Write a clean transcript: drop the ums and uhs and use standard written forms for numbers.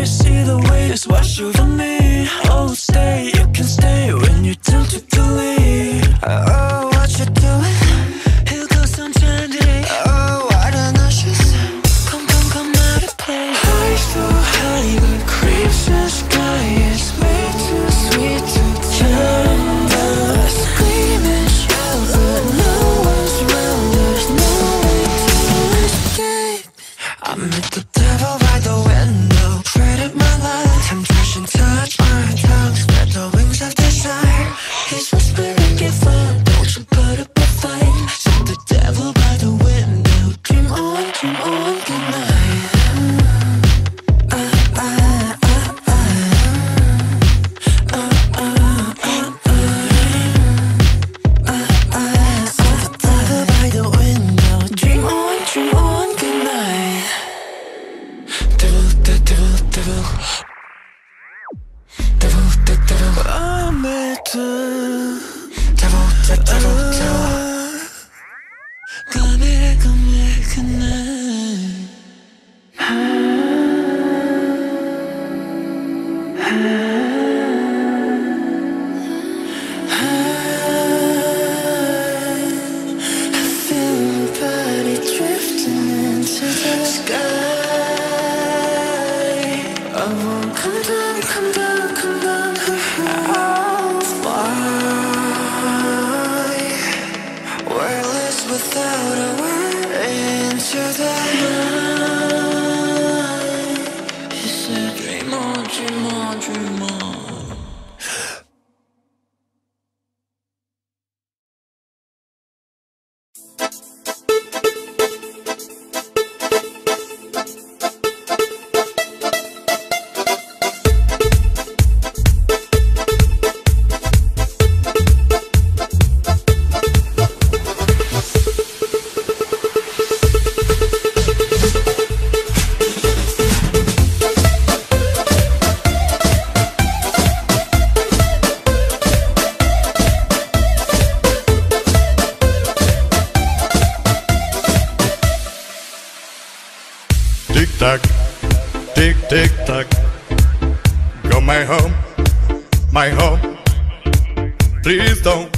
I see the waves wash over me. Oh, stay, you can stay when you're tempted to leave. Oh, what you doing? Here goes sunshine today. Oh, why don't I just come out of place? High so high, but creeps the sky. It's way too sweet to turn down. Screaming shout, but no one's around. There's no way to escape. I met the devil by the window, traded my life. Temptation touch my tongue, spread the wings of desire. He's whispering, get fun, don't you put up a fight. Set the devil by the window, dream on, good night. Without a word into the night, he said, dream on, dream on, dream on. Tick tock, tick tick tock. Go my home, my home. Please don't